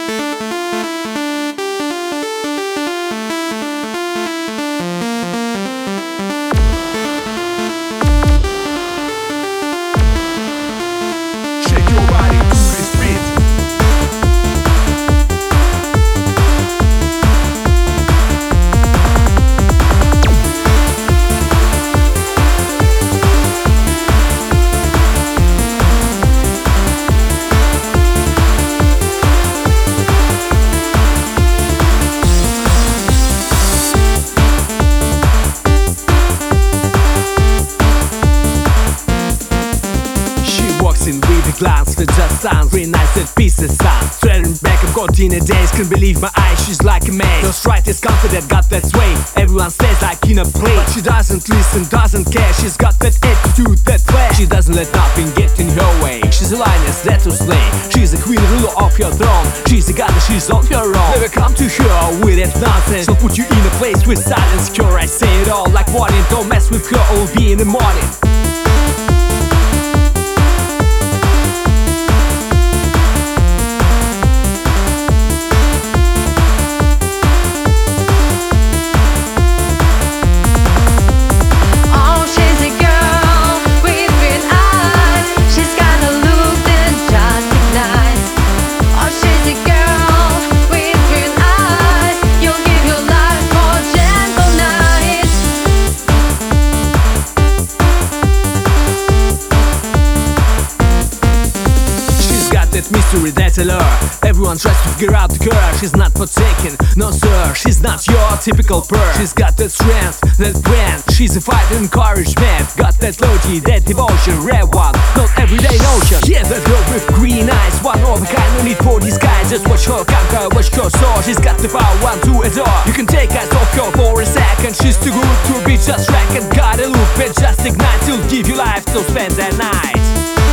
Shake your body to this beat. In with a glance that just sounds really nice, that pieces sound threading back and got in a daze, can't believe my eyes, she's like a maze. Just right is confident, got that sway. Everyone stays like in a play, but she doesn't listen, doesn't care. She's got that attitude, that flair. She doesn't let nothing get in her way. She's a lioness there to slay. She's a queen, ruler of your throne. She's a goddess, she's on her own. Never come to her with that nonsense. She'll put you in a place with silence. Cure, I say it all like warning. Don't mess with her, it'll be in the morning. That mystery, that allure. Everyone tries to figure out the girl. She's not for taking, no sir. She's not your typical pearl. She's got that strength, that brand. She's a fighting encouragement. Got that loyalty, that devotion. Rare one, not everyday notion. Yeah, that girl with green eyes, one of a kind, no need for disguise. Just watch her conquer, watch her soar. She's got the power, one to adore. You can take eyes off her for a second. She's too good to be just reckoned. Gotta look and just ignite. She'll give you life, so spend that night.